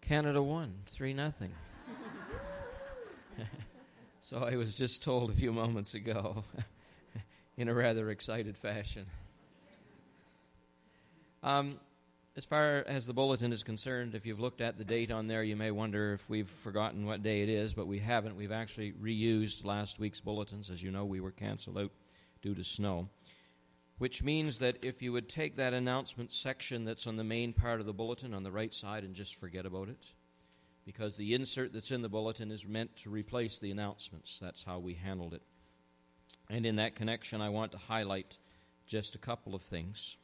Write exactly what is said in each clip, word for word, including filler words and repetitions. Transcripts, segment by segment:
Canada won, three nothing. So I was just told a few moments ago in a rather excited fashion. Um, as far as the bulletin is concerned, if you've looked at the date on there, you may wonder if we've forgotten what day it is, but we haven't. We've actually reused last week's bulletins. As you know, we were canceled out due to snow, which means that if you would take that announcement section that's on the main part of the bulletin on the right side and just forget about it, because the insert that's in the bulletin is meant to replace the announcements. That's how we handled it. And in that connection, I want to highlight just a couple of things.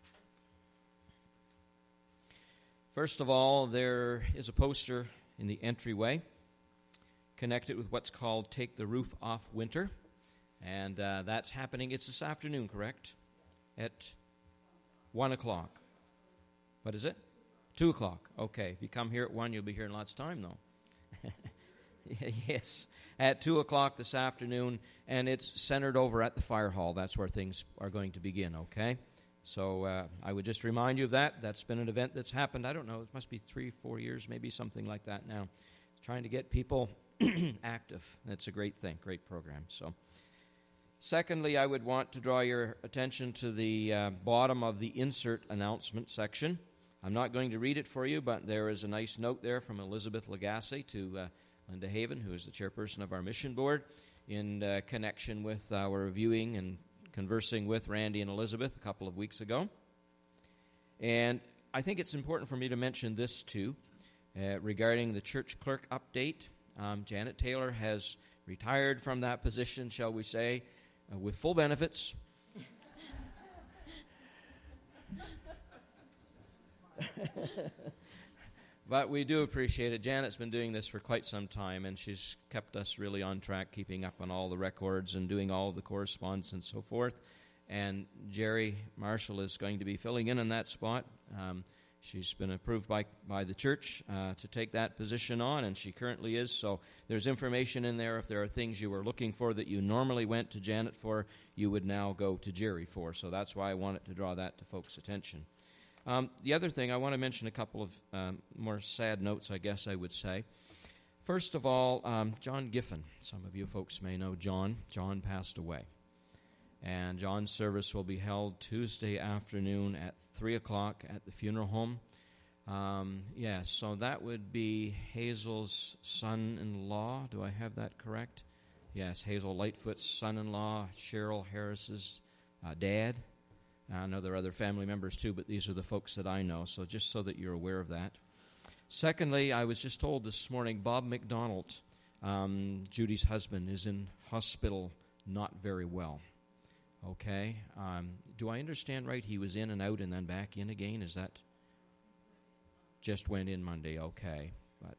First of all, there is a poster in the entryway connected with what's called Take the Roof Off Winter. And uh, that's happening. It's this afternoon, correct? At one o'clock. What is it? two o'clock. Okay. If you come here at one, you'll be here in lots of time, though. Yes. At two o'clock this afternoon, and it's centered over at the fire hall. That's where things are going to begin, okay? So uh, I would just remind you of that. That's been an event that's happened, I don't know, it must be three, four years, maybe something like that now. Trying to get people active. That's a great thing, great program. So, secondly, I would want to draw your attention to the uh, bottom of the insert announcement section. I'm not going to read it for you, but there is a nice note there from Elizabeth Lagasse to uh, Linda Haven, who is the chairperson of our mission board, in uh, connection with our reviewing and conversing with Randy and Elizabeth a couple of weeks ago. And I think it's important for me to mention this too, uh, regarding the church clerk update. Um, Janet Taylor has retired from that position, shall we say, uh, with full benefits. But we do appreciate it. Janet's been doing this for quite some time, and she's kept us really on track, keeping up on all the records and doing all of the correspondence and so forth. And Jerry Marshall is going to be filling in on that spot. Um, she's been approved by, by the church uh, to take that position on, and she currently is. So there's information in there. If there are things you were looking for that you normally went to Janet for, you would now go to Jerry for. So that's why I wanted to draw that to folks' attention. Um, the other thing, I want to mention a couple of um, more sad notes, I guess I would say. First of all, um, John Giffen. Some of you folks may know John. John passed away. And John's service will be held Tuesday afternoon at three o'clock at the funeral home. Um, yes, yeah, so that would be Hazel's son-in-law. Do I have that correct? Yes, Hazel Lightfoot's son-in-law, Cheryl Harris's uh, dad. I know there are other family members too, but these are the folks that I know, so just so that you're aware of that. Secondly, I was just told this morning, Bob McDonald, um, Judy's husband, is in hospital not very well. Okay. Um, do I understand right? He was in and out and then back in again? Is that just went in Monday? Okay. But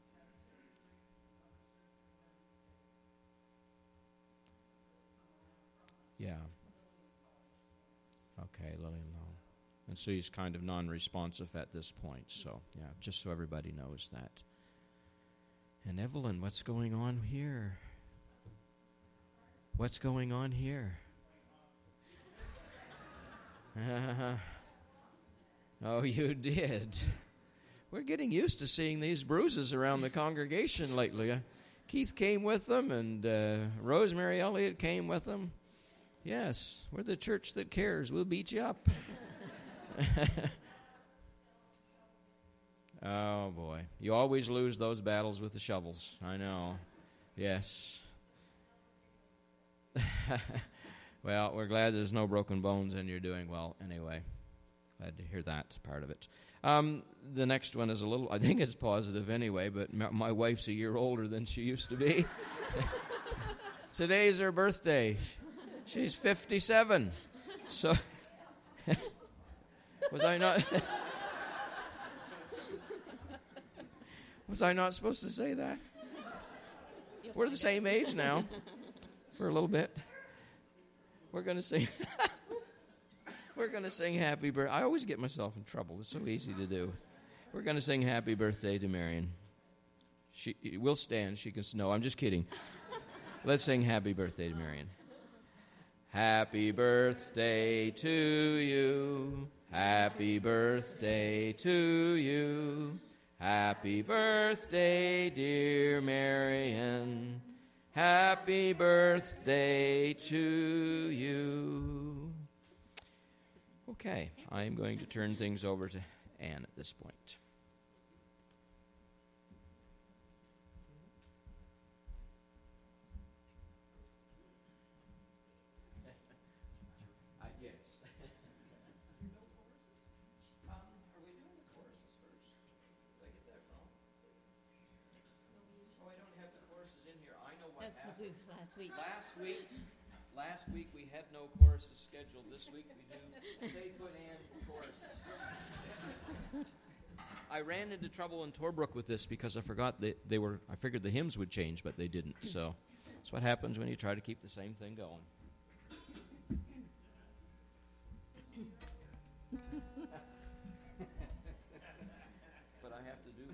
yeah. Okay, Lillian Lowe. And so he's kind of non-responsive at this point. So, yeah, just so everybody knows that. And Evelyn, what's going on here? What's going on here? Uh, oh, you did. We're getting used to seeing these bruises around the congregation lately. Uh, Keith came with them, and uh, Rosemary Elliott came with them. Yes, we're the church that cares. We'll beat you up. Oh, boy. You always lose those battles with the shovels. I know. Yes. Well, we're glad there's no broken bones and you're doing well anyway. Glad to hear that part of it. Um, the next one is a little, I think it's positive anyway, but my, my wife's a year older than she used to be. Today's her birthday. She's fifty-seven. So, was I not... Was I not supposed to say that? We're the same age now, for a little bit. We're going to sing. We're going to sing happy birthday. I always get myself in trouble. It's so easy to do. We're going to sing happy birthday to Marion. She will stand. She can. No, I'm just kidding. Let's sing happy birthday to Marion. Happy birthday to you. Happy birthday to you. Happy birthday, dear Marion. Happy birthday to you. Okay, I'm going to turn things over to Anne at this point. Last week. Last week, last week we had no choruses scheduled. This week we do. Stay put and choruses. I ran into trouble in Torbrook with this because I forgot that they were. I figured the hymns would change, but they didn't. So that's what happens when you try to keep the same thing going. But I have to do more.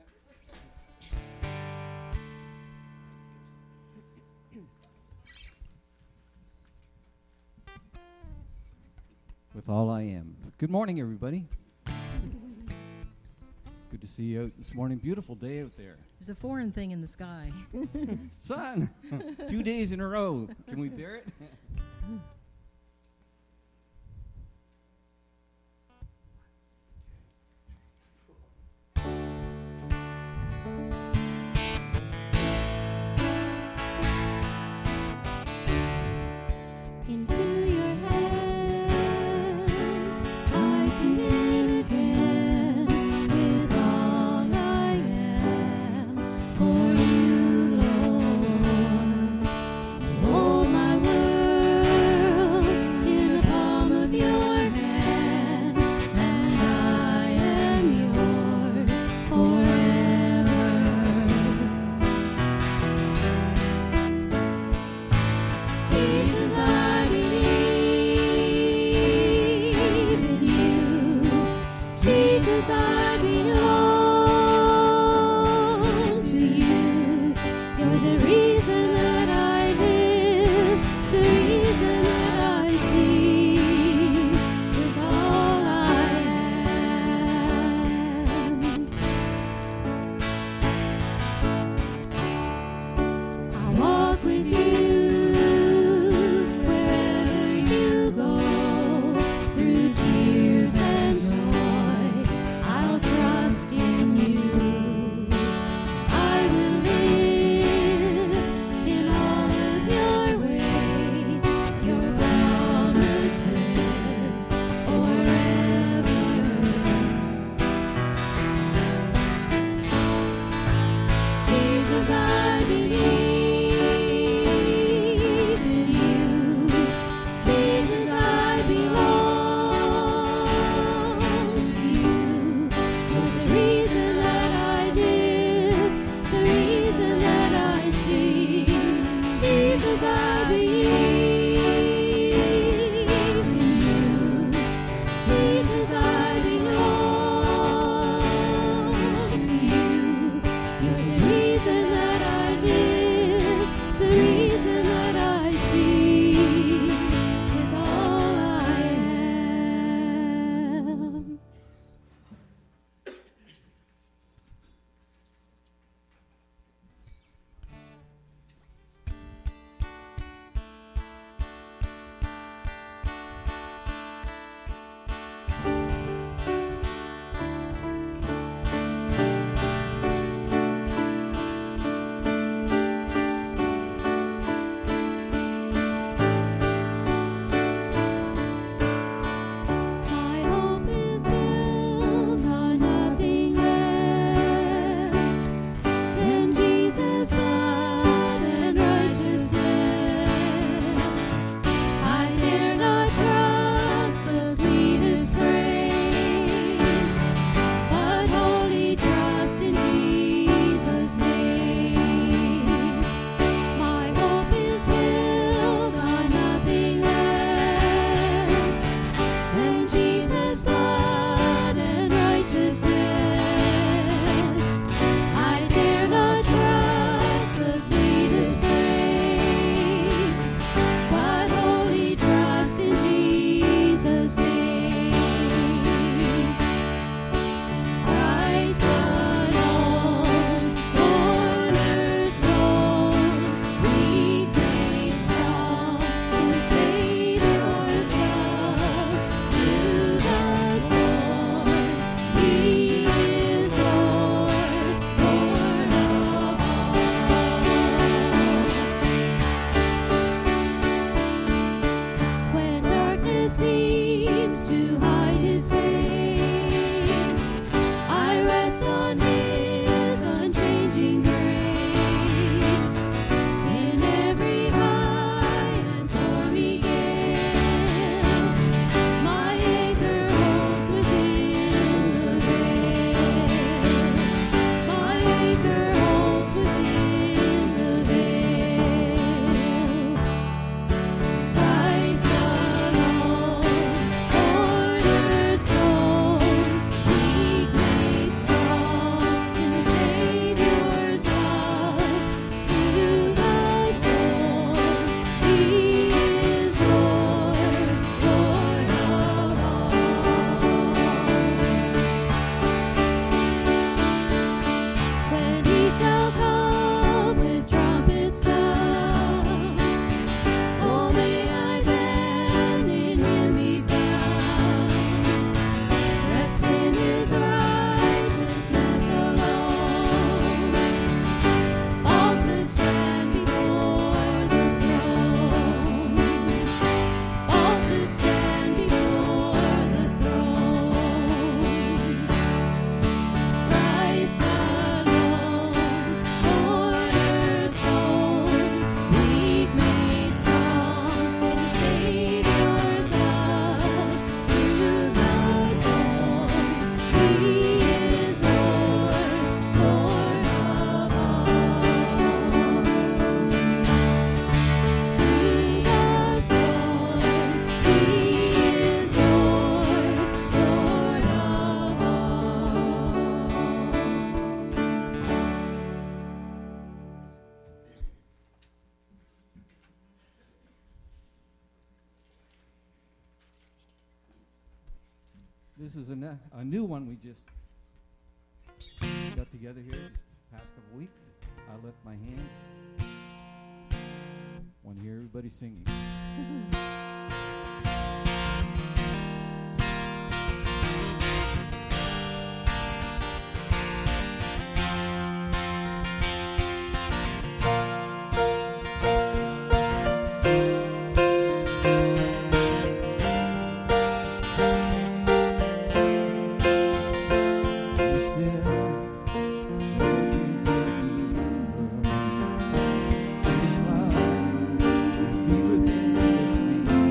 With all I am. Good morning, everybody. Good to see you out this morning. Beautiful day out there. There's a foreign thing in the sky. Sun! Two days in a row. Can we bear it? For you, Lord, all my world. seems to hide his face. I rest on his unchanging grace. In every high and stormy gale, my anchor holds within the veil. My anchor holds within the veil. Christ alone, cornerstone, weak made strong in the Savior's love. Through the storm, He is Lord, Lord of all. When He shall come with trumpet sound, oh, may I then in Him be found. Rest in His righteousness alone. Faultless stand before the throne. Faultless stand before the throne. Christ alone, cornerstone, weak made strong in Savior's love. Through the storm, He is Lord, Lord of all. Through the storm, He is Lord, Lord of This is a, ne- a new one we just got together here just the past couple weeks. I lift my hands. Want to hear everybody singing. Deeper than the sea.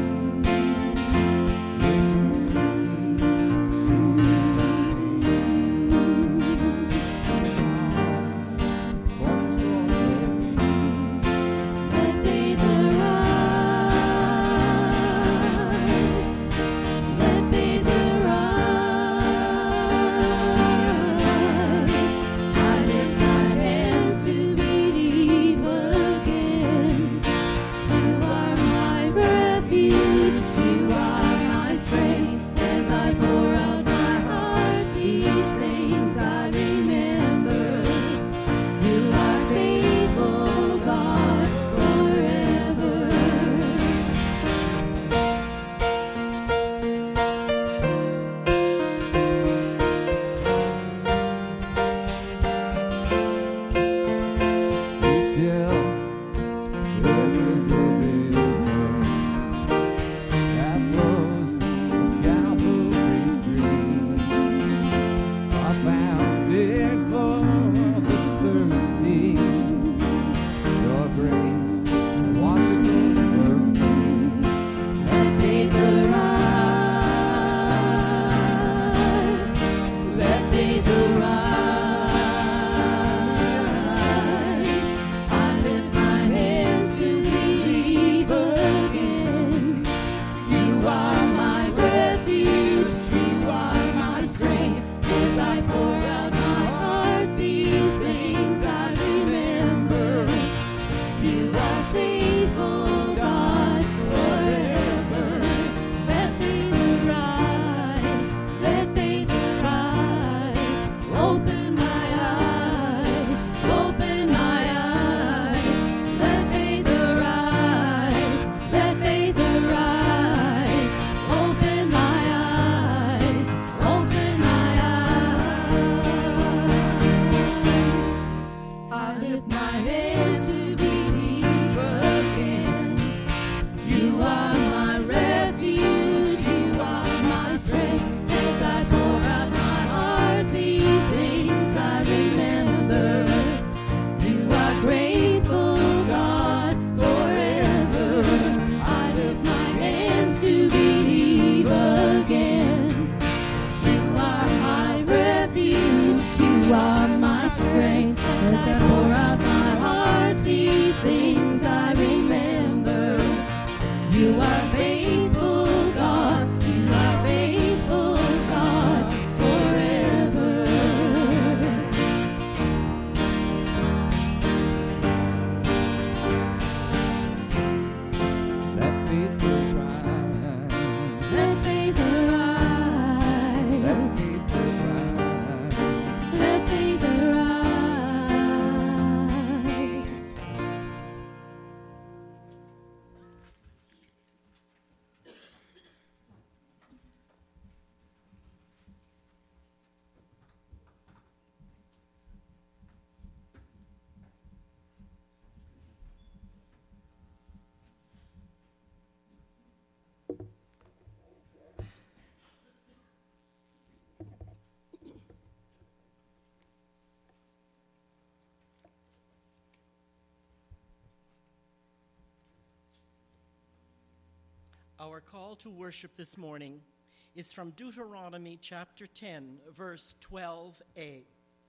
Our call to worship this morning is from Deuteronomy chapter ten, verse twelve a.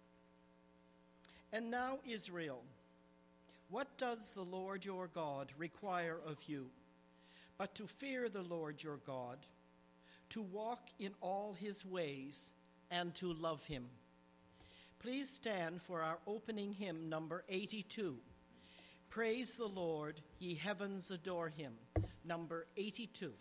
And now, Israel, what does the Lord your God require of you, but to fear the Lord your God, to walk in all his ways, and to love him? Please stand for our opening hymn, number eighty-two. Praise the Lord, ye heavens adore him, number eighty-two.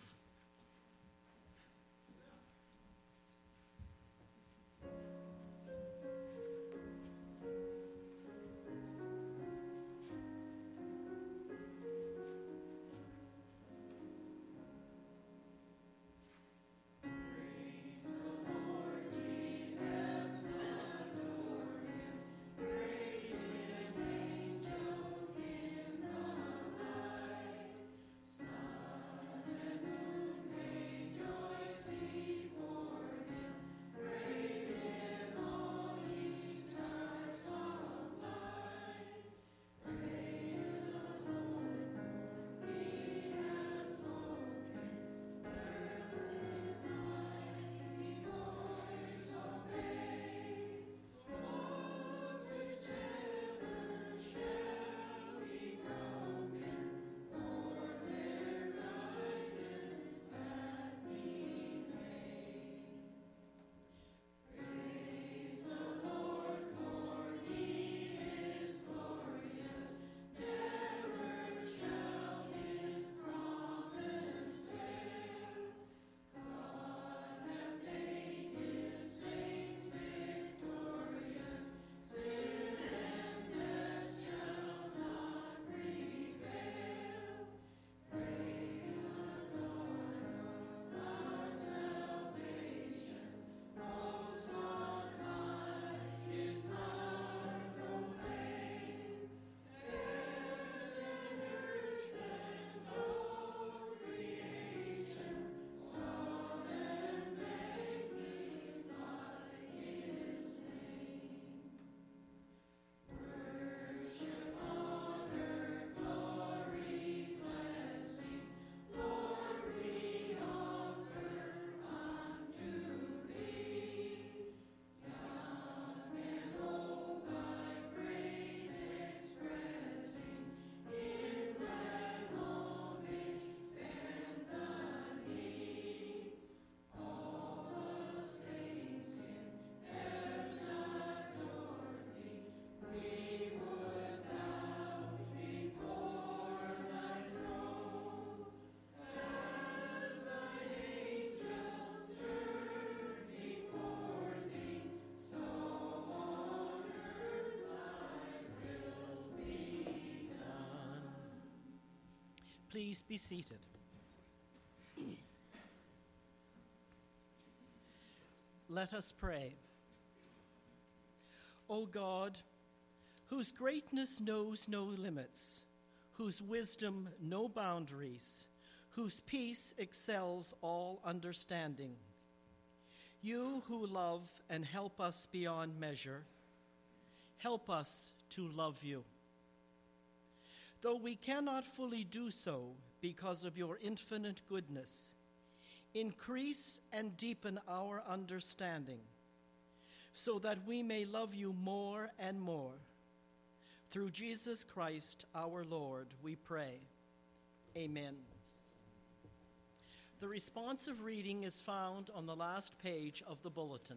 Please be seated. Let us pray. O God, whose greatness knows no limits, whose wisdom no boundaries, whose peace excels all understanding, you who love and help us beyond measure, help us to love you. Though we cannot fully do so because of your infinite goodness, increase and deepen our understanding so that we may love you more and more. Through Jesus Christ our Lord, we pray. Amen. The responsive reading is found on the last page of the bulletin.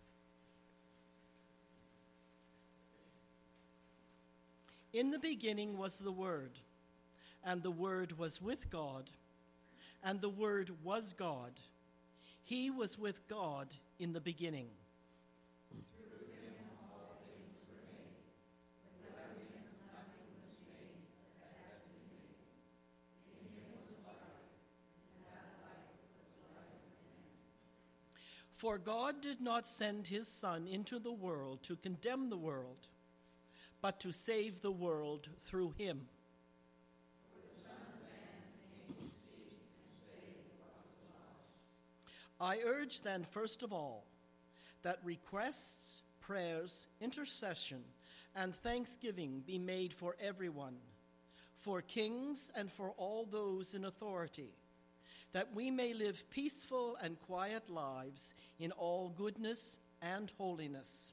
In the beginning was the Word, and the Word was with God, and the Word was God. He was with God in the beginning. Through him all things were made. Without him nothing was made that has been made. In him was life, and that life was the light of men. For God did not send his Son into the world to condemn the world, but to save the world through him. For the Son of Man came to seek and save what was lost. I urge then, first of all, that requests, prayers, intercession, and thanksgiving be made for everyone, for kings and for all those in authority, that we may live peaceful and quiet lives in all goodness and holiness.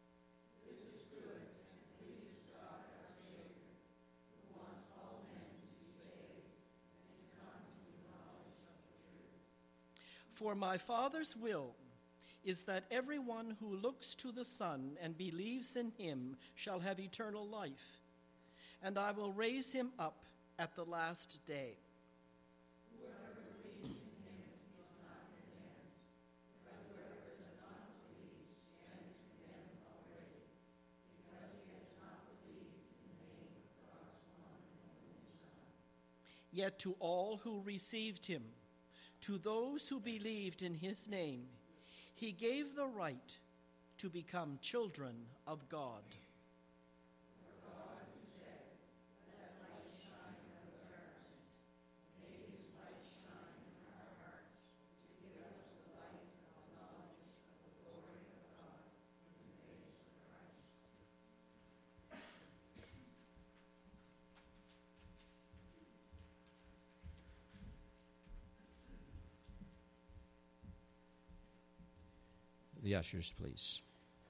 For my Father's will is that everyone who looks to the Son and believes in him shall have eternal life, and I will raise him up at the last day. Whoever believes in him is not condemned, but whoever does not believe stands condemned already, because he has not believed in the name of God's one and only Son. Yet to all who received him, to those who believed in his name, he gave the right to become children of God. For God, who said, "Let light shine out of darkness," made his light shine in our hearts to give us the light of the knowledge of the glory of God in the face of Christ. The ushers, please.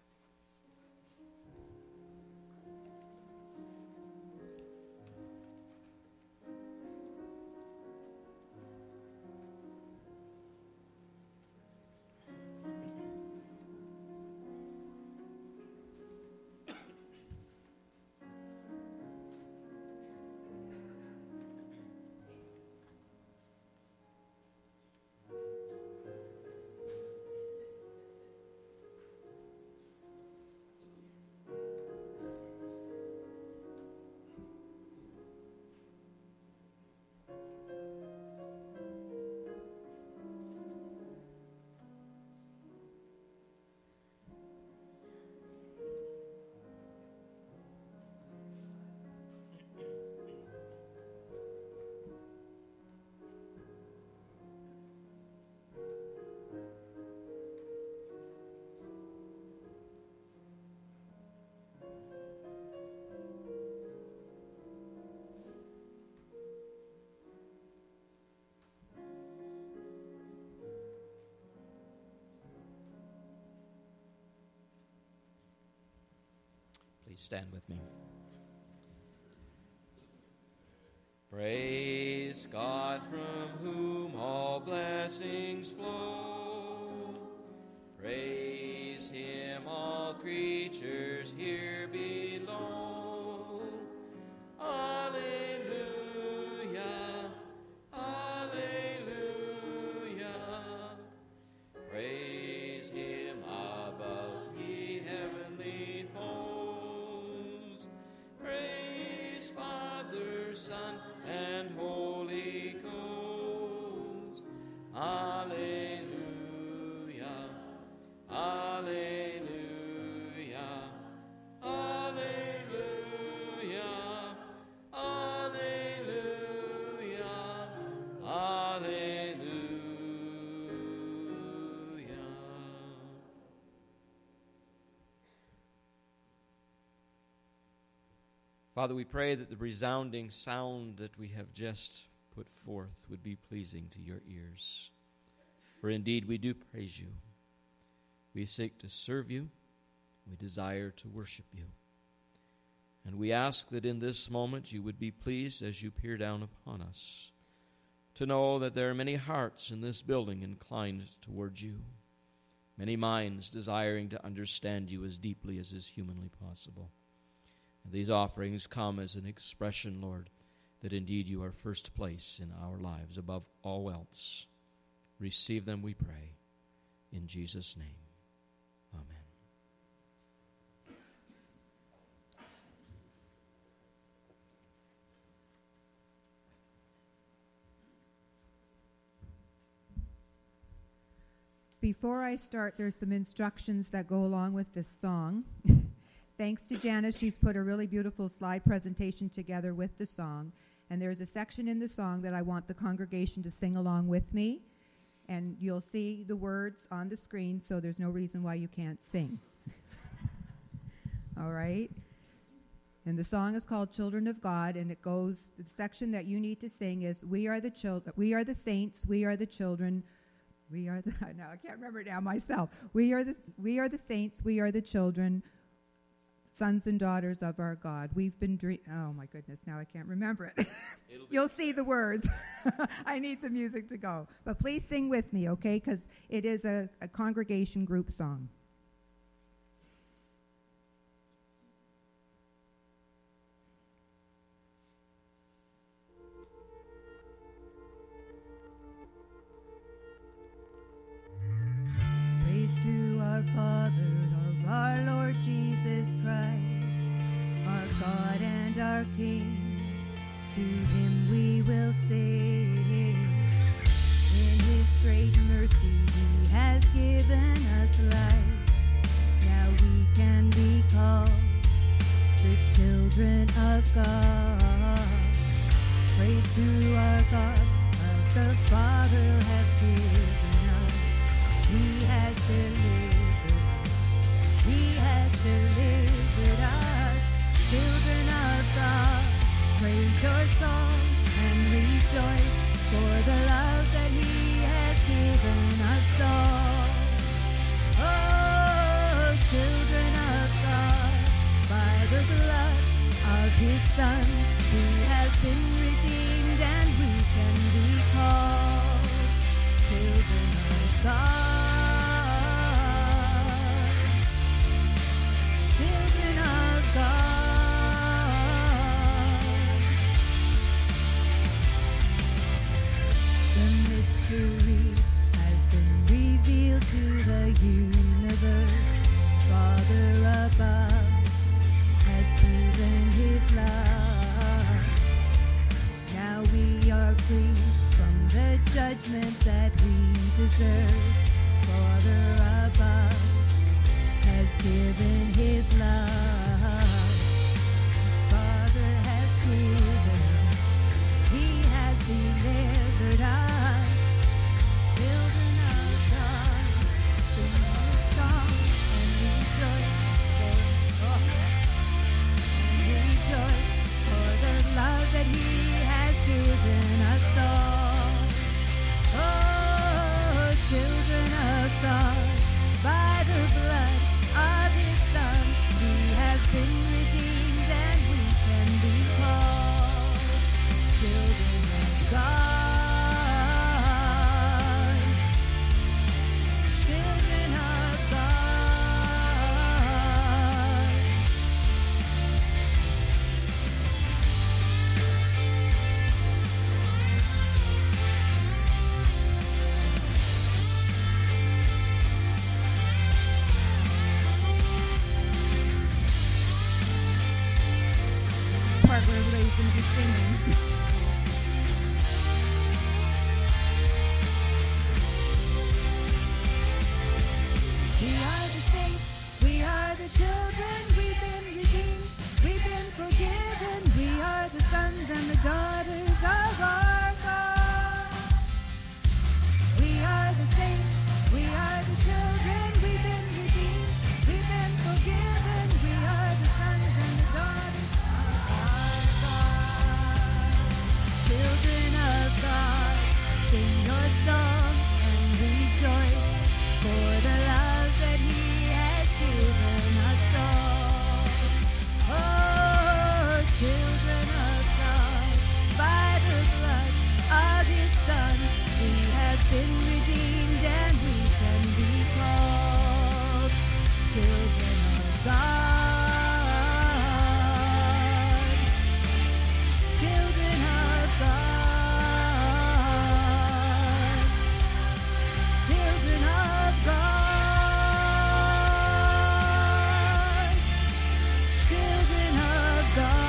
Please stand with me. Praise God, from whom all blessings flow. Praise him, all creatures here below. Alleluia, alleluia. Praise him above, ye heavenly hosts. Praise Father, Son, and Holy Ghost. Alleluia, alleluia, alleluia, alleluia, alleluia. Father, we pray that the resounding sound that we have just put forth would be pleasing to your ears. For indeed we do praise you. We seek to serve you. We desire to worship you. And we ask that in this moment you would be pleased as you peer down upon us, to know that there are many hearts in this building inclined towards you, many minds desiring to understand you as deeply as is humanly possible. And these offerings come as an expression, Lord, that indeed you are first place in our lives above all else. Receive them, we pray, in Jesus' name. Amen. Before I start, there's some instructions that go along with this song. Thanks to Janice, she's put a really beautiful slide presentation together with the song. And there's a section in the song that I want the congregation to sing along with me. And you'll see the words on the screen, so there's no reason why you can't sing. All right? And the song is called Children of God, and it goes, the section that you need to sing is, we are the children, we are the saints, we are the children, we are the, no, I can't remember it now myself. We are the, we are the saints, we are the children, sons and daughters of our God. We've been dream. Oh my goodness! Now I can't remember it. You'll see the words. I need the music to go. But please sing with me, okay? Because it is a, a congregation group song. Praise to our Father of our Lord Jesus Christ, our God and our King. To him we will sing. In his great mercy he has given us life. Now we can be called the children of God. Praise to our God, of the Father has given us. He has delivered us. He has delivered us. Children of God, praise your song and rejoice for the love that he has given us all. Oh, children of God, by the blood of his Son, we have been redeemed and we can be called children of God. Children of God. The mystery has been revealed to the universe. Father above has given his love. Now we are free from the judgment that we deserve. Father above has given his love. Father has given us. He has delivered us. Children of God, sing a song and rejoice for and rejoice for the love that he has given us all. Oh, children of God, by the blood of his Son, we have been redeemed and we can be called children of God. Children of God. Part where everybody's going to be singing. We are the saints, we are the children, we've been redeemed, we've been forgiven, we are the sons and the daughters of our God. We are the saints, we are the children, we've been redeemed, we've been forgiven, we are the sons and the daughters of our God. Children of God, sing your song and rejoice for the love that he has given us all. Oh, children of God, by the blood of his Son, we have been redeemed and we can be called children of God. Children of God. Children of God. Children of God.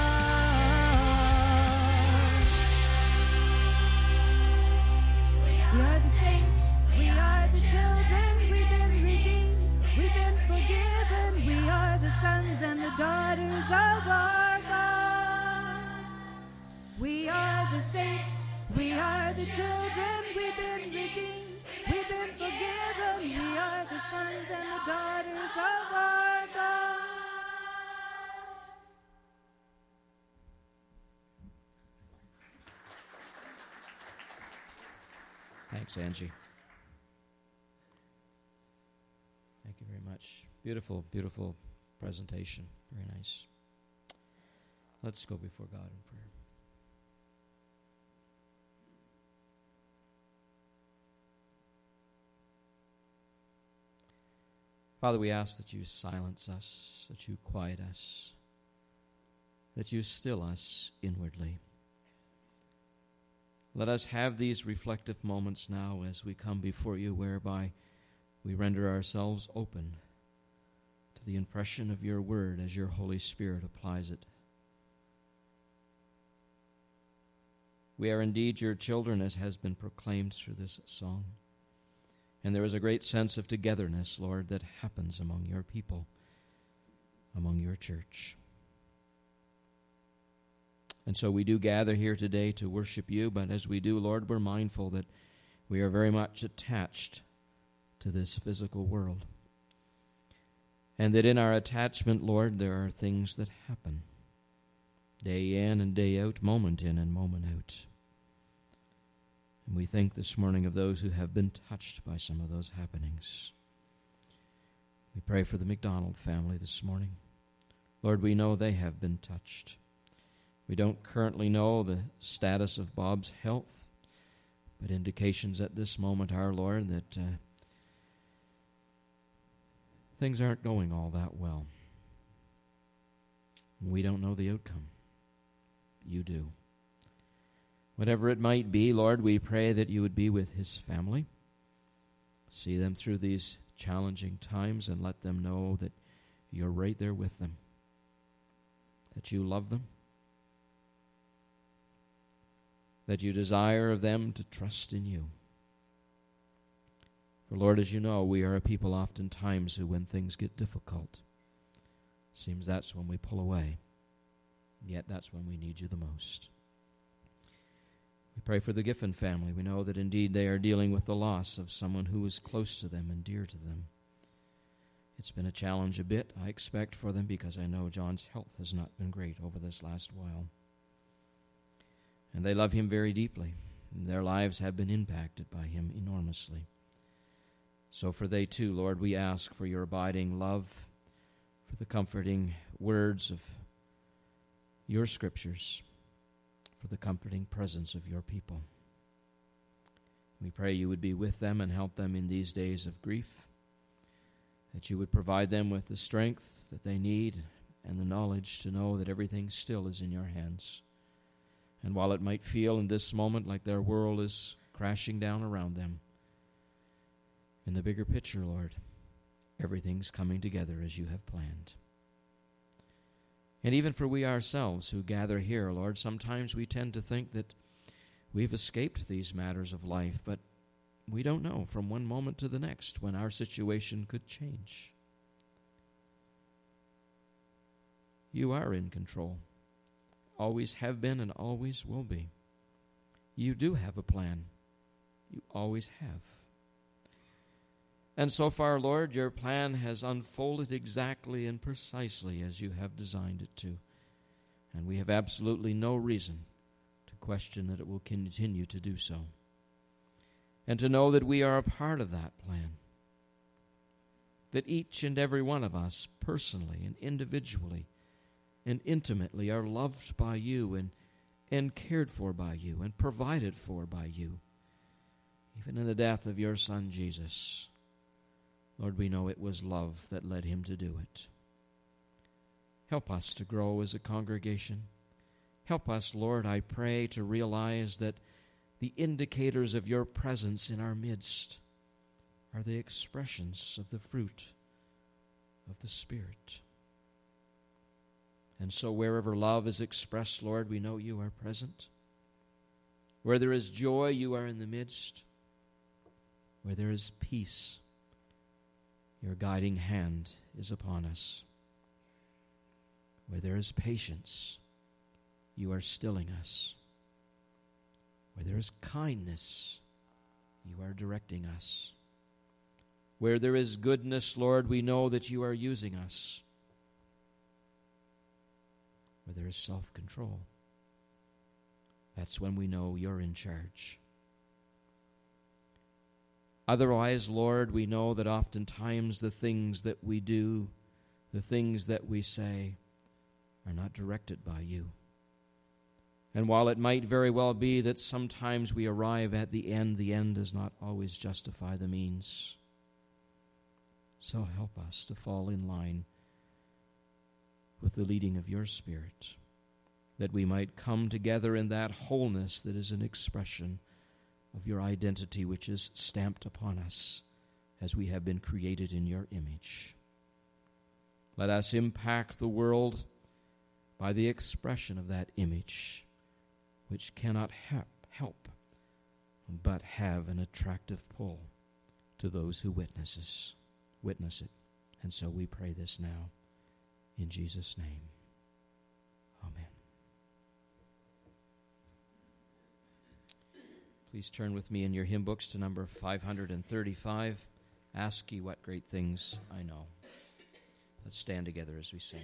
We are the saints, we are the children, we've been redeemed, we've been forgiven, we are the sons and the daughters of our God. We are the saints, we are the children, we've been redeemed, we've been forgiven, we are the sons and the daughters of our God. Thanks, Angie. Thank you very much. Beautiful, beautiful presentation. Very nice. Let's go before God in prayer. Father, we ask that you silence us, that you quiet us, that you still us inwardly. Let us have these reflective moments now as we come before you, whereby we render ourselves open to the impression of your word as your Holy Spirit applies it. We are indeed your children, as has been proclaimed through this song. And there is a great sense of togetherness, Lord, that happens among your people, among your church. And so we do gather here today to worship you, but as we do, Lord, we're mindful that we are very much attached to this physical world. And that in our attachment, Lord, there are things that happen day in and day out, moment in and moment out. And we think this morning of those who have been touched by some of those happenings. We pray for the McDonald family this morning. Lord, we know they have been touched. We don't currently know the status of Bob's health, but indications at this moment are, Lord, that uh, things aren't going all that well. We don't know the outcome. You do. Whatever it might be, Lord, we pray that you would be with his family. See them through these challenging times and let them know that you're right there with them, that you love them, that you desire of them to trust in you. For, Lord, as you know, we are a people oftentimes who, when things get difficult, seems that's when we pull away. Yet that's when we need you the most. We pray for the Giffen family. We know that indeed they are dealing with the loss of someone who was close to them and dear to them. It's been a challenge a bit, I expect, for them, because I know John's health has not been great over this last while. And they love him very deeply. Their lives have been impacted by him enormously. So for they too, Lord, we ask for your abiding love, for the comforting words of your scriptures, for the comforting presence of your people. We pray you would be with them and help them in these days of grief, that you would provide them with the strength that they need and the knowledge to know that everything still is in your hands. And while it might feel in this moment like their world is crashing down around them, in the bigger picture, Lord, everything's coming together as you have planned. And even for we ourselves who gather here, Lord, sometimes we tend to think that we've escaped these matters of life, but we don't know from one moment to the next when our situation could change. You are in control, always have been and always will be. You do have a plan. You always have. And so far, Lord, your plan has unfolded exactly and precisely as you have designed it to. And we have absolutely no reason to question that it will continue to do so. And to know that we are a part of that plan. That each and every one of us, personally and individually and intimately, are loved by you and, and cared for by you and provided for by you. Even in the death of your Son, Jesus, Lord, we know it was love that led him to do it. Help us to grow as a congregation. Help us, Lord, I pray, to realize that the indicators of your presence in our midst are the expressions of the fruit of the Spirit. And so wherever love is expressed, Lord, we know you are present. Where there is joy, you are in the midst. Where there is peace, your guiding hand is upon us. Where there is patience, you are stilling us. Where there is kindness, you are directing us. Where there is goodness, Lord, we know that you are using us. Where there is self-control, that's when we know you're in charge. Otherwise, Lord, we know that oftentimes the things that we do, the things that we say, are not directed by you. And while it might very well be that sometimes we arrive at the end, the end does not always justify the means. So help us to fall in line with the leading of your Spirit, that we might come together in that wholeness that is an expression of your identity, which is stamped upon us as we have been created in your image. Let us impact the world by the expression of that image, which cannot help, help but have an attractive pull to those who witnesses, witness it. And so we pray this now in Jesus' name. Amen. Please turn with me in your hymn books to number five hundred thirty-five. Ask ye what great things I know. Let's stand together as we sing.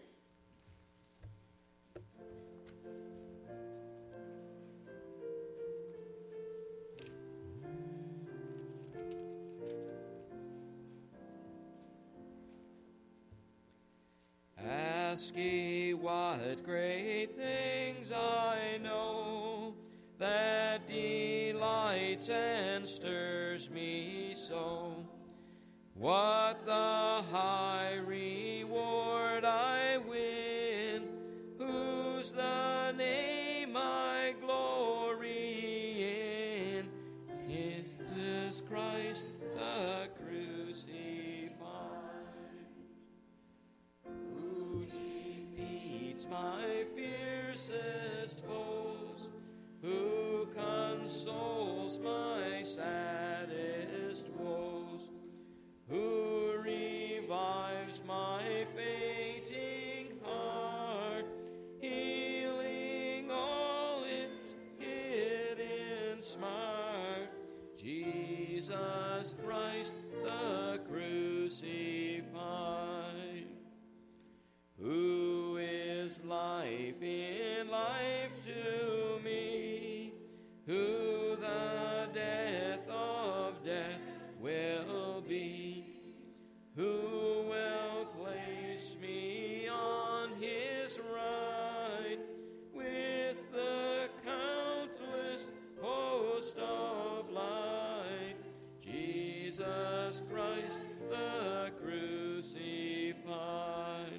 Ask ye what great things I know, that delights and stirs me so. What the high reward I win, whose the name I glory in, is Christ the crucified, who defeats my fiercest foes, who consoles my saddest woes, who revives my fainting heart, healing all its hidden smart. Jesus Christ the crucified, who is life in life to me, who the death of death will be, who will place me on his right with the countless host of light. Jesus Christ the crucified.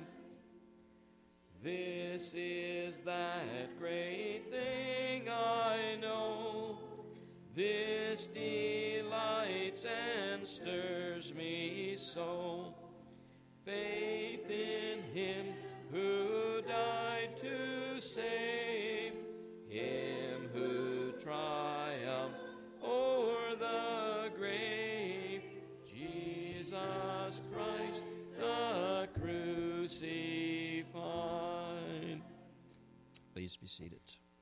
This is that great thing I know, this delights and stirs me so. Faith in him who died to save, him who triumphed o'er the grave, Jesus Christ the crucified. Please be seated.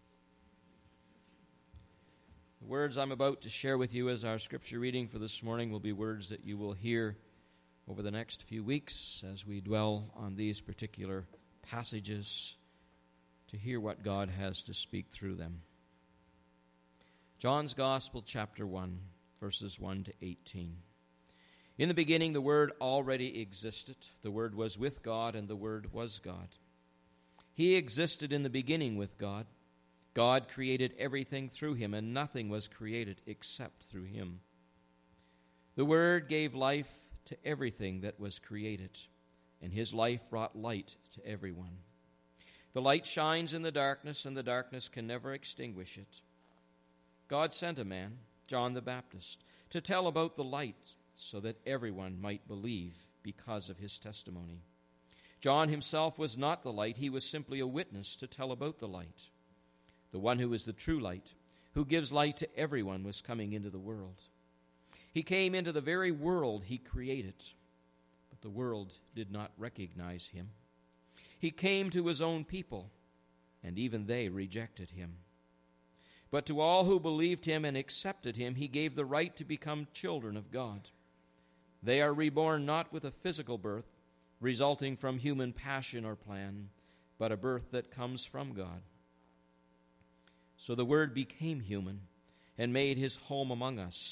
The words I'm about to share with you as our scripture reading for this morning will be words that you will hear over the next few weeks as we dwell on these particular passages to hear what God has to speak through them. John's Gospel, chapter one, verses one to eighteen. In the beginning, the Word already existed. The Word was with God, and the Word was God. He existed in the beginning with God. God created everything through him, and nothing was created except through him. The Word gave life to everything that was created, and his life brought light to everyone. The light shines in the darkness, and the darkness can never extinguish it. God sent a man, John the Baptist, to tell about the light, so that everyone might believe because of his testimony. John himself was not the light, he was simply a witness to tell about the light. The one who is the true light, who gives light to everyone, was coming into the world. He came into the very world he created, but the world did not recognize him. He came to his own people, and even they rejected him. But to all who believed him and accepted him, he gave the right to become children of God. They are reborn not with a physical birth, resulting from human passion or plan, but a birth that comes from God. So the Word became human and made his home among us.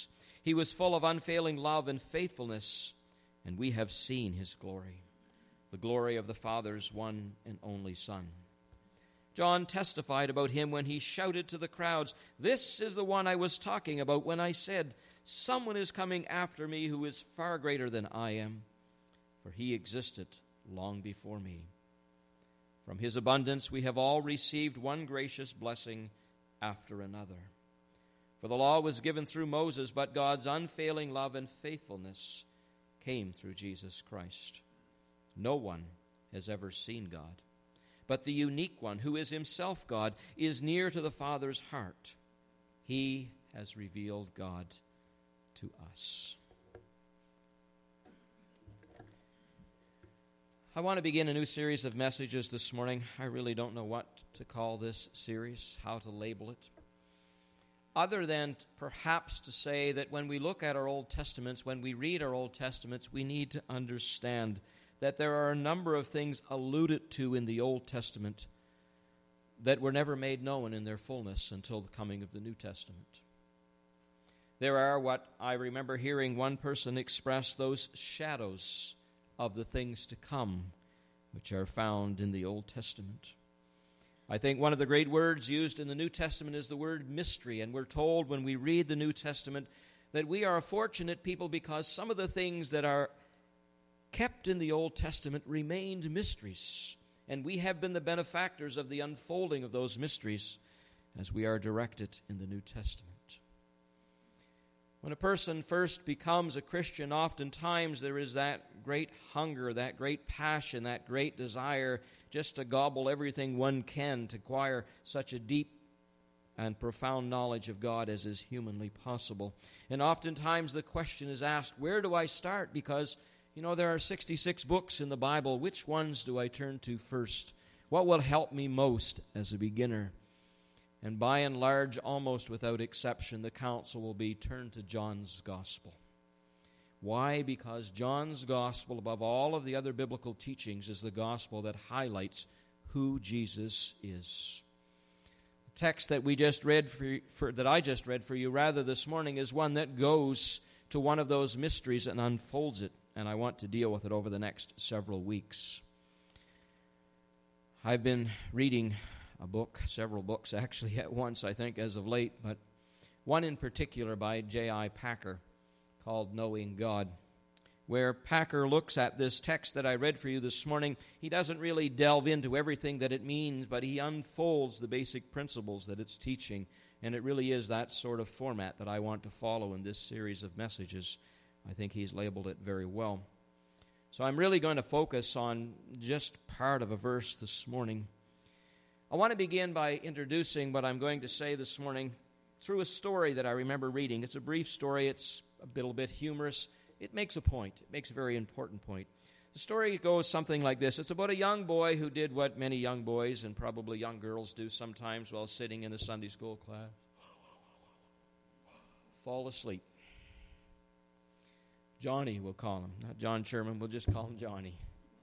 He was full of unfailing love and faithfulness, and we have seen his glory, the glory of the Father's one and only Son. John testified about him when he shouted to the crowds, "This is the one I was talking about when I said, 'Someone is coming after me who is far greater than I am, for he existed long before me.' From his abundance we have all received one gracious blessing after another. For the law was given through Moses, but God's unfailing love and faithfulness came through Jesus Christ. No one has ever seen God, but the unique one, who is himself God, is near to the Father's heart. He has revealed God to us." I want to begin a new series of messages this morning. I really don't know what to call this series, how to label it, other than perhaps to say that when we look at our Old Testaments, when we read our Old Testaments, we need to understand that there are a number of things alluded to in the Old Testament that were never made known in their fullness until the coming of the New Testament. There are what I remember hearing one person express, those shadows of the things to come, which are found in the Old Testament. I think one of the great words used in the New Testament is the word mystery, and we're told when we read the New Testament that we are a fortunate people because some of the things that are kept in the Old Testament remained mysteries, and we have been the benefactors of the unfolding of those mysteries as we are directed in the New Testament. When a person first becomes a Christian, oftentimes there is that great hunger, that great passion, that great desire just to gobble everything one can to acquire such a deep and profound knowledge of God as is humanly possible. And oftentimes the question is asked, where do I start? Because, you know, there are sixty-six books in the Bible. Which ones do I turn to first? What will help me most as a beginner? And by and large, almost without exception, the counsel will be turn to John's Gospel. Why? Because John's Gospel, above all of the other biblical teachings, is the gospel that highlights who Jesus is. The text that we just read for, for that I just read for you rather this morning is one that goes to one of those mysteries and unfolds it, and I want to deal with it over the next several weeks. I've been reading a book, several books actually at once, I think, as of late, but one in particular by J I Packer called Knowing God, where Packer looks at this text that I read for you this morning. He doesn't really delve into everything that it means, but he unfolds the basic principles that it's teaching, and it really is that sort of format that I want to follow in this series of messages. I think he's labeled it very well. So I'm really going to focus on just part of a verse this morning. I want to begin by introducing what I'm going to say this morning through a story that I remember reading. It's a brief story. It's a little bit humorous. It makes a point. It makes a very important point. The story goes something like this. It's about a young boy who did what many young boys and probably young girls do sometimes while sitting in a Sunday school class. Fall asleep. Johnny, we'll call him. Not John Sherman. We'll just call him Johnny.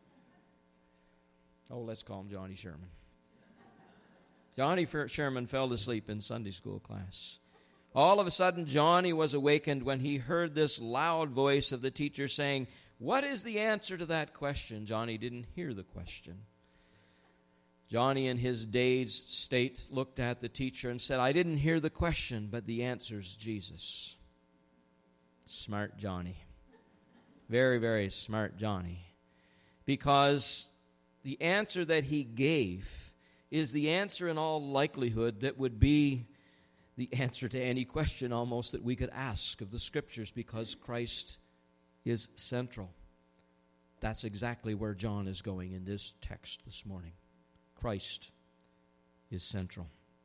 Oh, let's call him Johnny Sherman. Johnny Sherman fell asleep in Sunday school class. All of a sudden, Johnny was awakened when he heard this loud voice of the teacher saying, "What is the answer to that question?" Johnny didn't hear the question. Johnny, in his dazed state, looked at the teacher and said, "I didn't hear the question, but the answer's Jesus." Smart Johnny. Very, very smart Johnny. Because the answer that he gave is the answer in all likelihood that would be the answer to any question almost that we could ask of the Scriptures, because Christ is central. That's exactly where John is going in this text this morning. Christ is central.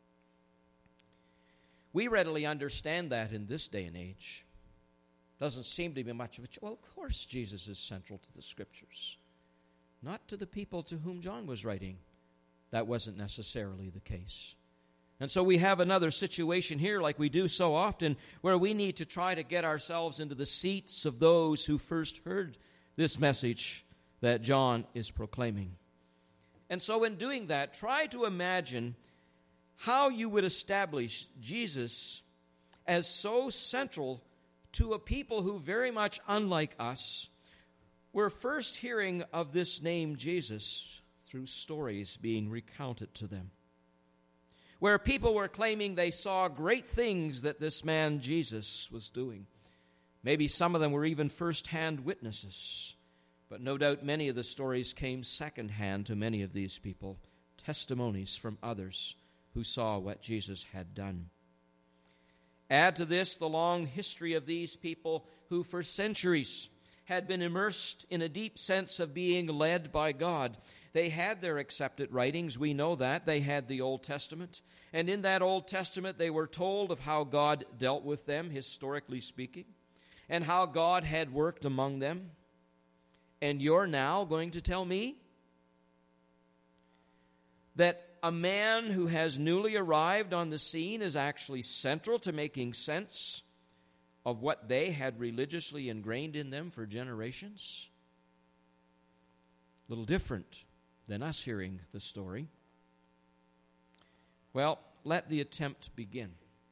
We readily understand that in this day and age. Doesn't seem to be much of a... Well, of course Jesus is central to the Scriptures. Not to the people to whom John was writing. That wasn't necessarily the case. And so we have another situation here, like we do so often, where we need to try to get ourselves into the seats of those who first heard this message that John is proclaiming. And so in doing that, try to imagine how you would establish Jesus as so central to a people who, very much unlike us, were first hearing of this name Jesus through stories being recounted to them, where people were claiming they saw great things that this man Jesus was doing. Maybe some of them were even first-hand witnesses, but no doubt many of the stories came second-hand to many of these people, testimonies from others who saw what Jesus had done. Add to this the long history of these people who for centuries had been immersed in a deep sense of being led by God. They had their accepted writings, we know that. They had the Old Testament. And in that Old Testament, they were told of how God dealt with them, historically speaking, and how God had worked among them. And you're now going to tell me that a man who has newly arrived on the scene is actually central to making sense of what they had religiously ingrained in them for generations? A little different than us hearing the story. Well, let the attempt begin.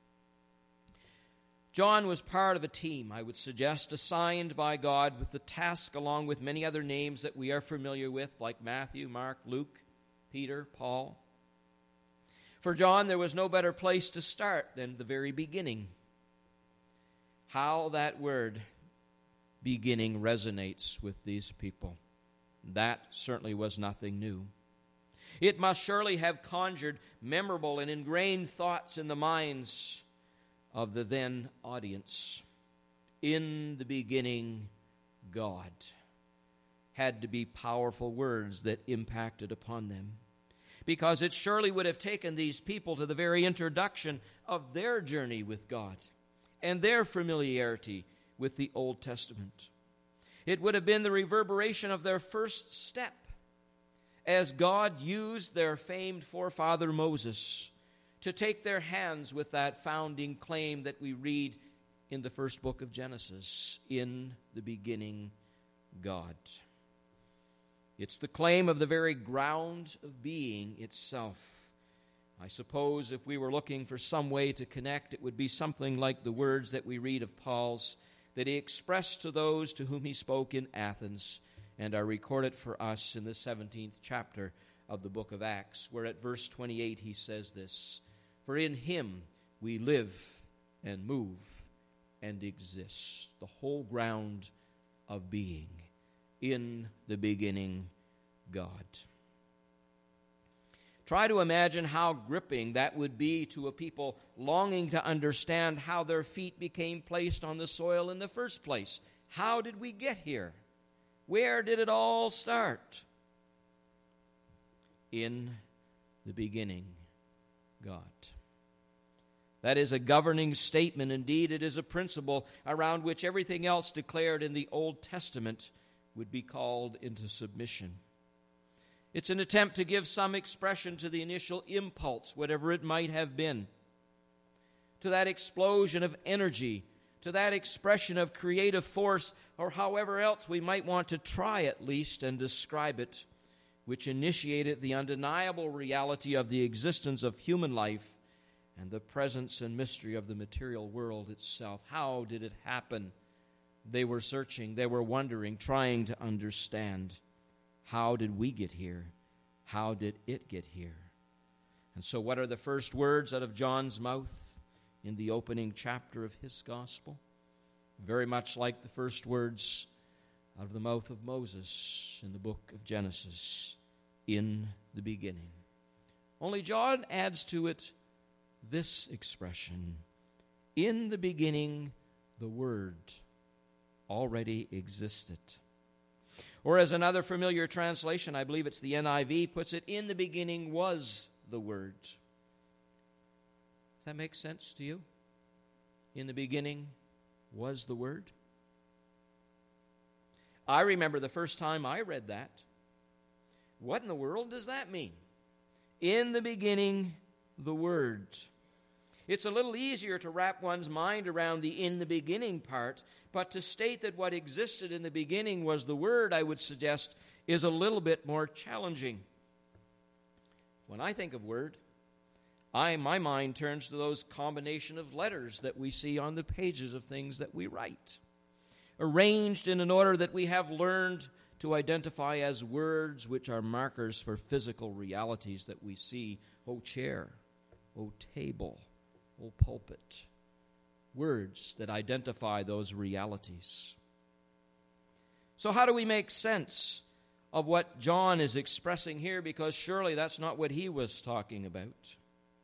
John was part of a team, I would suggest, assigned by God with the task, along with many other names that we are familiar with, like Matthew, Mark, Luke, Peter, Paul. For John, there was no better place to start than the very beginning. How that word, beginning, resonates with these people. That certainly was nothing new. It must surely have conjured memorable and ingrained thoughts in the minds of the then audience. In the beginning, God. Had to be powerful words that impacted upon them, because it surely would have taken these people to the very introduction of their journey with God and their familiarity with the Old Testament. It would have been the reverberation of their first step as God used their famed forefather Moses to take their hands with that founding claim that we read in the first book of Genesis, in the beginning, God. It's the claim of the very ground of being itself. I suppose if we were looking for some way to connect, it would be something like the words that we read of Paul's that he expressed to those to whom he spoke in Athens and are recorded for us in the seventeenth chapter of the book of Acts, where at verse twenty-eight he says this, "For in him we live and move and exist," the whole ground of being. In the beginning, God. Try to imagine how gripping that would be to a people longing to understand how their feet became placed on the soil in the first place. How did we get here? Where did it all start? In the beginning, God. That is a governing statement. Indeed, it is a principle around which everything else declared in the Old Testament would be called into submission. It's an attempt to give some expression to the initial impulse, whatever it might have been, to that explosion of energy, to that expression of creative force, or however else we might want to try at least and describe it, which initiated the undeniable reality of the existence of human life and the presence and mystery of the material world itself. How did it happen? They were searching, they were wondering, trying to understand. How did we get here? How did it get here? And so what are the first words out of John's mouth in the opening chapter of his gospel? Very much like the first words out of the mouth of Moses in the book of Genesis, in the beginning. Only John adds to it this expression, in the beginning the Word already existed. Or as another familiar translation, I believe it's the N I V, puts it, in the beginning was the Word. Does that make sense to you? In the beginning was the Word. I remember the first time I read that. What in the world does that mean? In the beginning, the Word. It's a little easier to wrap one's mind around the in the beginning part, but to state that what existed in the beginning was the Word, I would suggest, is a little bit more challenging. When I think of Word, I, my mind turns to those combination of letters that we see on the pages of things that we write, arranged in an order that we have learned to identify as words which are markers for physical realities that we see. Oh, chair, oh, table, oh, pulpit. Words that identify those realities. So how do we make sense of what John is expressing here? Because surely that's not what he was talking about.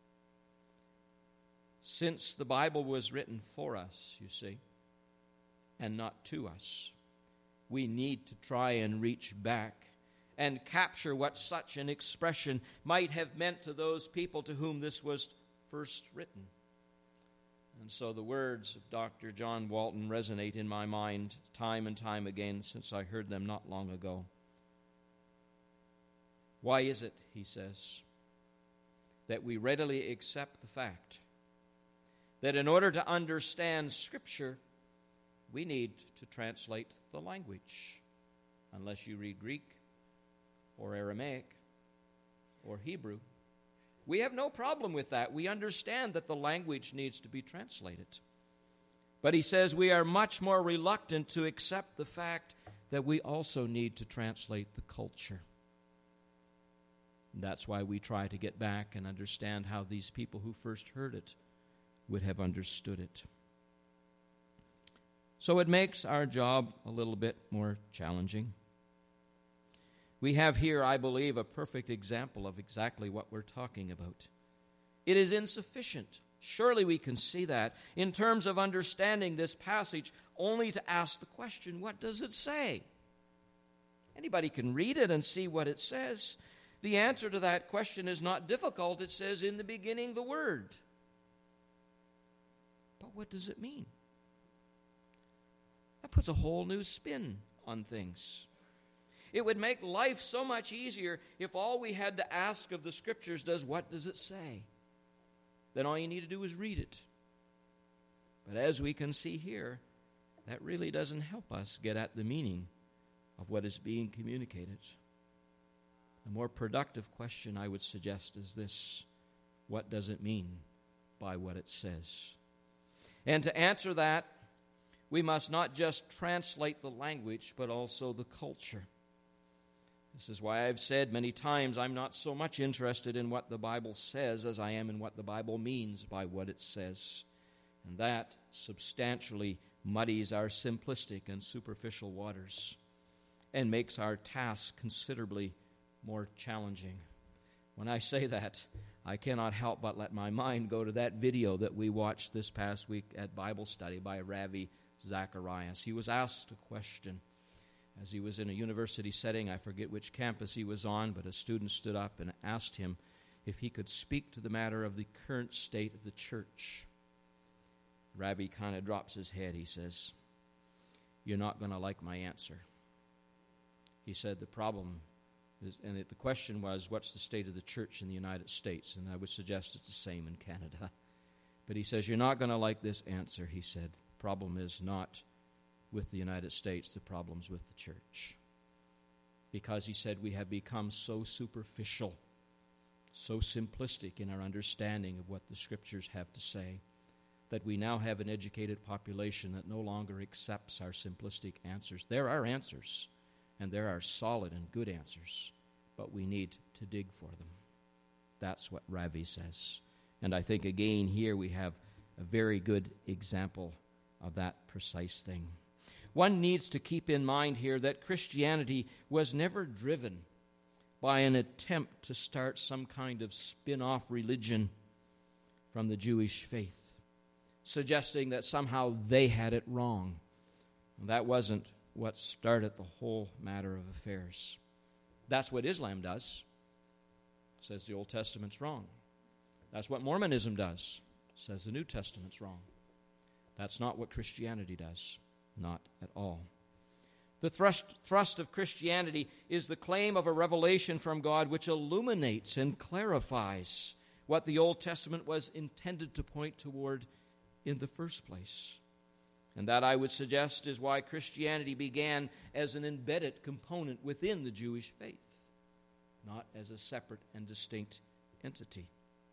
Since the Bible was written for us, you see, and not to us, we need to try and reach back and capture what such an expression might have meant to those people to whom this was first written. And so the words of Doctor John Walton resonate in my mind time and time again since I heard them not long ago. Why is it, he says, that we readily accept the fact that in order to understand Scripture, we need to translate the language, unless you read Greek or Aramaic or Hebrew? We have no problem with that. We understand that the language needs to be translated. But he says we are much more reluctant to accept the fact that we also need to translate the culture. And that's why we try to get back and understand how these people who first heard it would have understood it. So it makes our job a little bit more challenging. We have here, I believe, a perfect example of exactly what we're talking about. It is insufficient. Surely we can see that in terms of understanding this passage only to ask the question, what does it say? Anybody can read it and see what it says. The answer to that question is not difficult. It says, in the beginning, the Word. But what does it mean? That puts a whole new spin on things. It would make life so much easier if all we had to ask of the Scriptures does, what does it say? Then all you need to do is read it. But as we can see here, that really doesn't help us get at the meaning of what is being communicated. A more productive question, I would suggest, is this: what does it mean by what it says? And to answer that, we must not just translate the language, but also the culture. This is why I've said many times I'm not so much interested in what the Bible says as I am in what the Bible means by what it says. And that substantially muddies our simplistic and superficial waters and makes our task considerably more challenging. When I say that, I cannot help but let my mind go to that video that we watched this past week at Bible study by Ravi Zacharias. He was asked a question as he was in a university setting. I forget which campus he was on, but a student stood up and asked him if he could speak to the matter of the current state of the church. Ravi kind of drops his head. He says, "You're not going to like my answer." He said the problem is, and it, the question was, what's the state of the church in the United States? And I would suggest it's the same in Canada. But he says, "You're not going to like this answer." He said, "The problem is not with the United States, the problem's with the church." Because he said we have become so superficial, so simplistic in our understanding of what the Scriptures have to say, that we now have an educated population that no longer accepts our simplistic answers. There are answers, and there are solid and good answers, but we need to dig for them. That's what Ravi says. And I think again here we have a very good example of that precise thing. One needs to keep in mind here that Christianity was never driven by an attempt to start some kind of spin-off religion from the Jewish faith, suggesting that somehow they had it wrong. That wasn't what started the whole matter of affairs. That's what Islam does. Says the Old Testament's wrong. That's what Mormonism does. Says the New Testament's wrong. That's not what Christianity does. Not at all. The thrust, thrust of Christianity is the claim of a revelation from God which illuminates and clarifies what the Old Testament was intended to point toward in the first place. And that, I would suggest, is why Christianity began as an embedded component within the Jewish faith, not as a separate and distinct entity.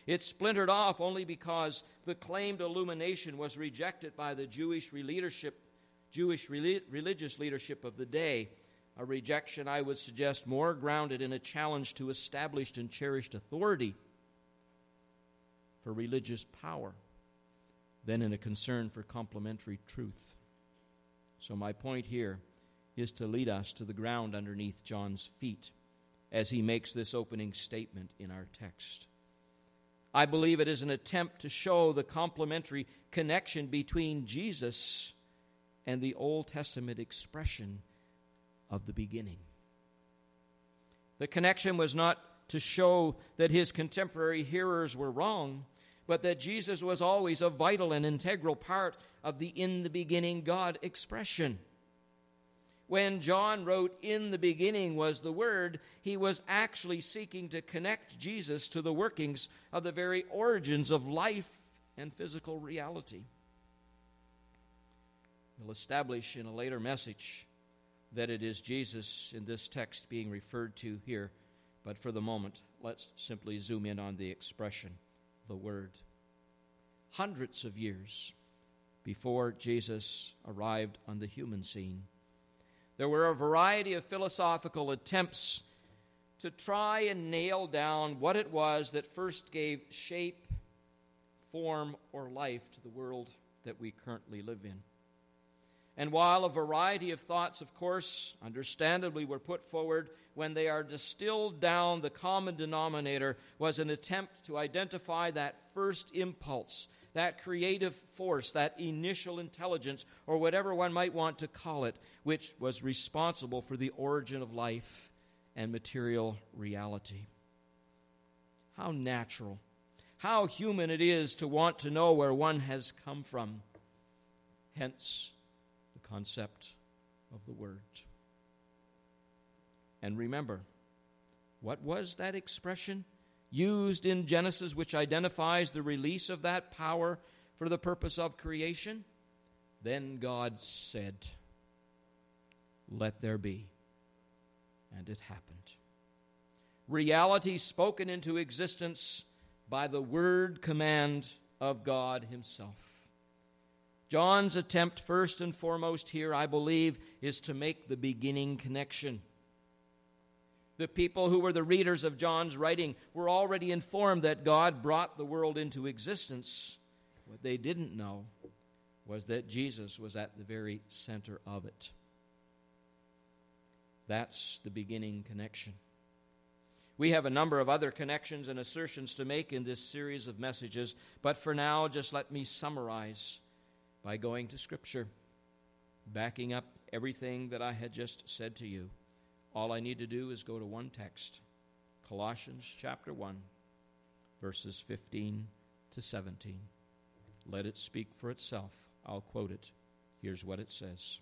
It splintered off only because the claimed illumination was rejected by the Jewish leadership, Jewish religious leadership of the day, a rejection, I would suggest, more grounded in a challenge to established and cherished authority for religious power than in a concern for complementary truth. So my point here is to lead us to the ground underneath John's feet as he makes this opening statement in our text. I believe it is an attempt to show the complementary connection between Jesus and the Old Testament expression of the beginning. The connection was not to show that his contemporary hearers were wrong, but that Jesus was always a vital and integral part of the in the beginning God expression. When John wrote, "In the beginning was the Word," he was actually seeking to connect Jesus to the workings of the very origins of life and physical reality. He'll establish in a later message that it is Jesus in this text being referred to here, but for the moment, let's simply zoom in on the expression, the Word. Hundreds of years before Jesus arrived on the human scene, there were a variety of philosophical attempts to try and nail down what it was that first gave shape, form, or life to the world that we currently live in. And while a variety of thoughts, of course, understandably were put forward, when they are distilled down, the common denominator was an attempt to identify that first impulse, that creative force, that initial intelligence, or whatever one might want to call it, which was responsible for the origin of life and material reality. How natural, how human it is to want to know where one has come from. Hence, the concept of the Word. And remember, what was that expression used in Genesis which identifies the release of that power for the purpose of creation? Then God said, "Let there be." And it happened. Reality spoken into existence by the word command of God Himself. John's attempt, first and foremost here, I believe, is to make the beginning connection. The people who were the readers of John's writing were already informed that God brought the world into existence. What they didn't know was that Jesus was at the very center of it. That's the beginning connection. We have a number of other connections and assertions to make in this series of messages, but for now, just let me summarize by going to Scripture, backing up everything that I had just said to you. All I need to do is go to one text, Colossians chapter one, verses fifteen to seventeen. Let it speak for itself. I'll quote it. Here's what it says.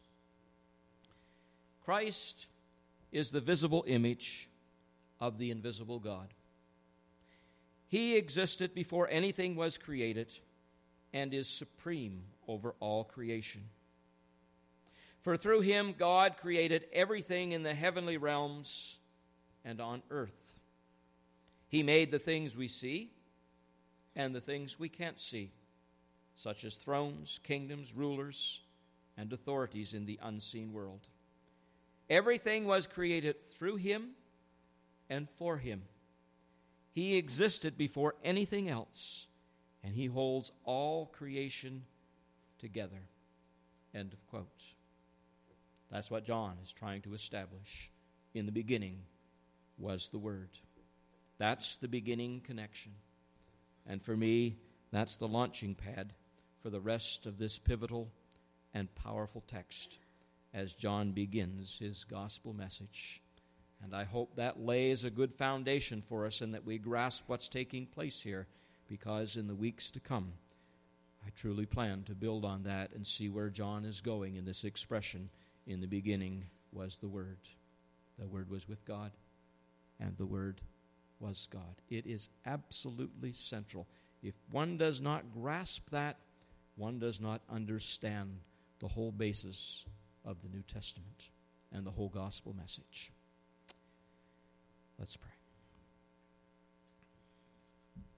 Christ is the visible image of the invisible God. He existed before anything was created and is supreme over all creation. For through him, God created everything in the heavenly realms and on earth. He made the things we see and the things we can't see, such as thrones, kingdoms, rulers, and authorities in the unseen world. Everything was created through him and for him. He existed before anything else, and he holds all creation together. End of quote. That's what John is trying to establish. In the beginning was the Word. That's the beginning connection. And for me, that's the launching pad for the rest of this pivotal and powerful text as John begins his gospel message. And I hope that lays a good foundation for us and that we grasp what's taking place here, because in the weeks to come, I truly plan to build on that and see where John is going in this expression. In the beginning was the Word. The Word was with God, and the Word was God. It is absolutely central. If one does not grasp that, one does not understand the whole basis of the New Testament and the whole gospel message. Let's pray.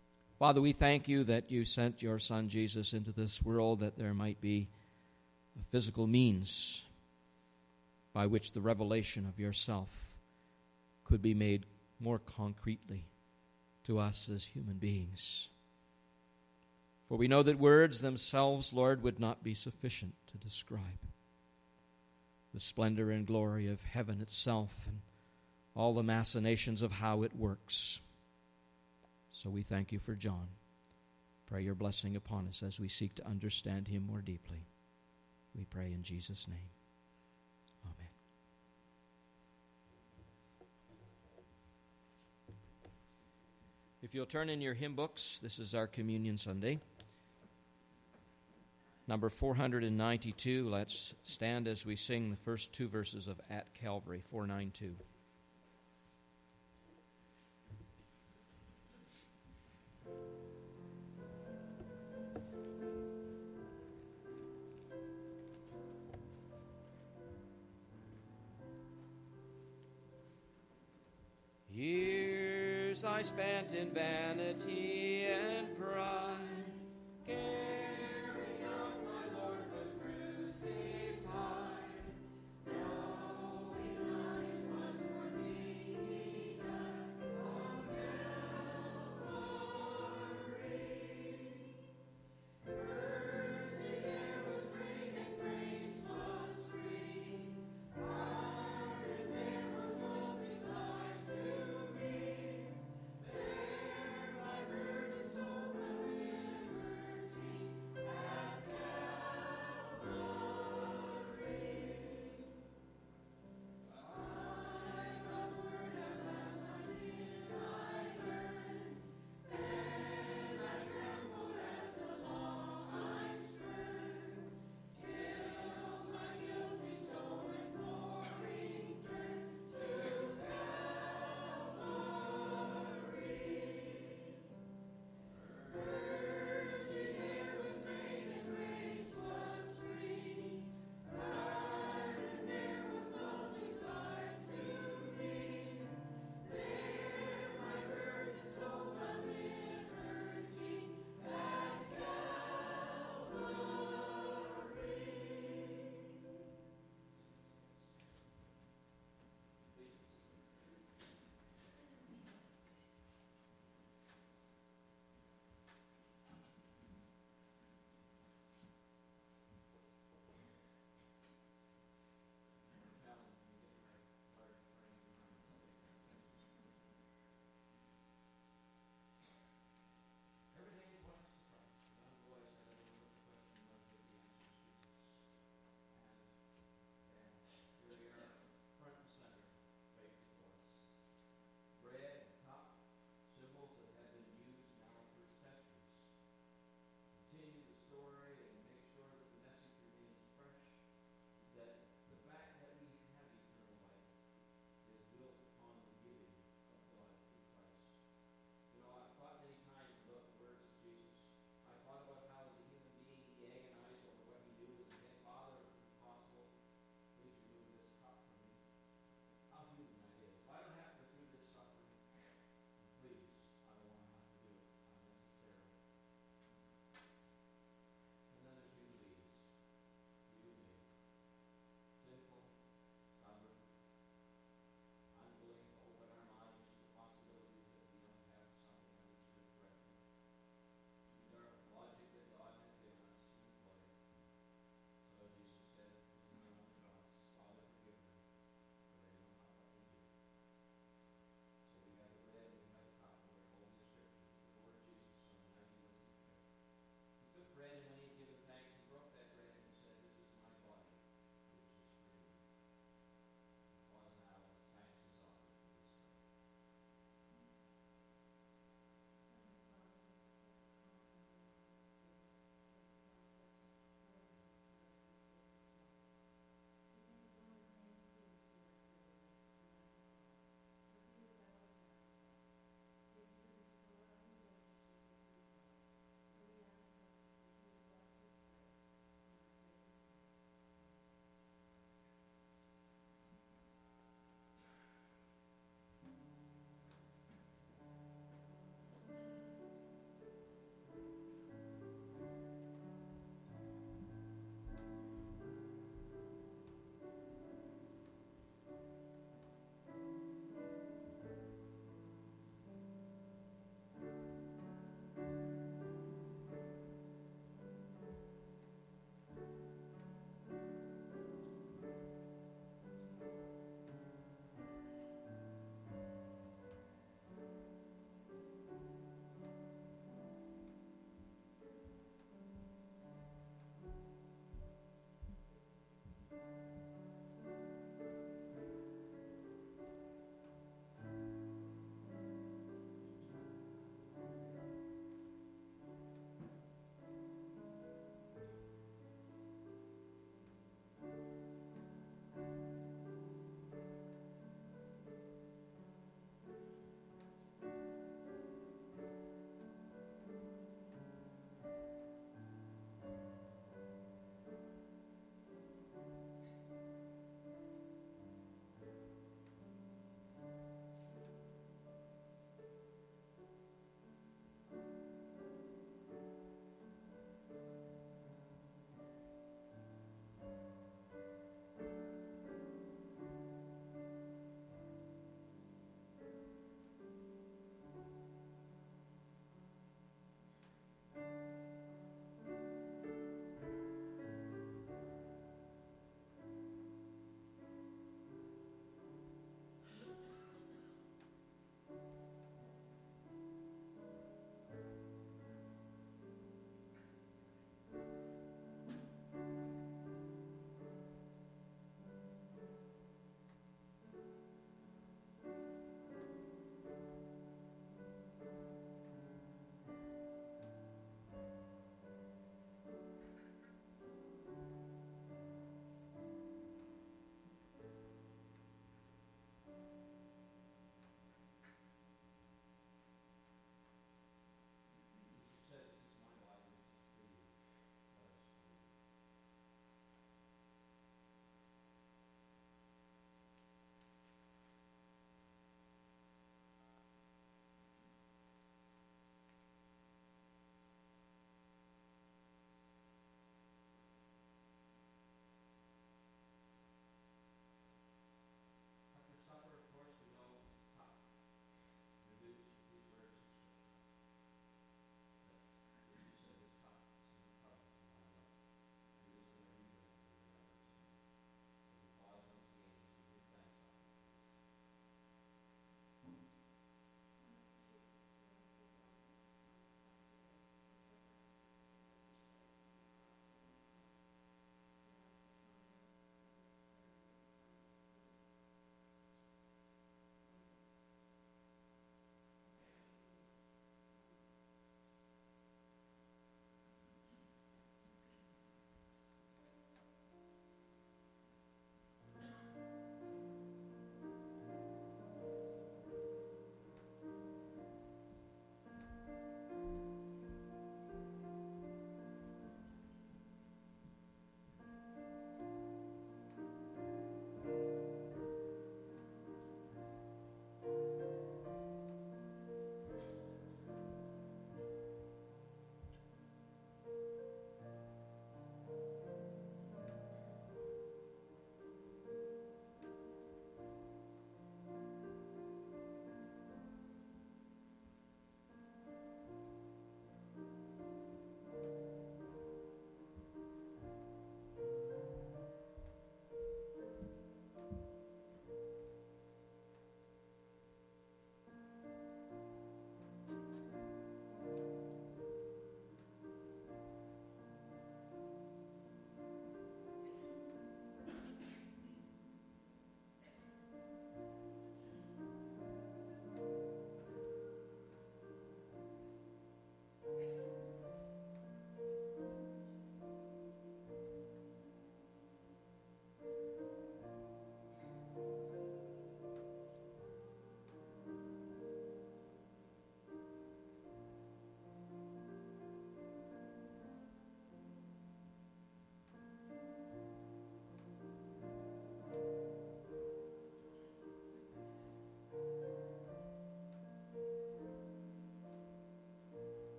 Father, we thank you that you sent your Son Jesus into this world that there might be a physical means by which the revelation of yourself could be made more concretely to us as human beings. For we know that words themselves, Lord, would not be sufficient to describe the splendor and glory of heaven itself and all the machinations of how it works. So we thank you for John. Pray your blessing upon us as we seek to understand him more deeply. We pray in Jesus' name. Amen. If you'll turn in your hymn books, this is our Communion Sunday. Number four hundred ninety-two, let's stand as we sing the first two verses of At Calvary, four ninety-two. Years I spent in vanity and pride,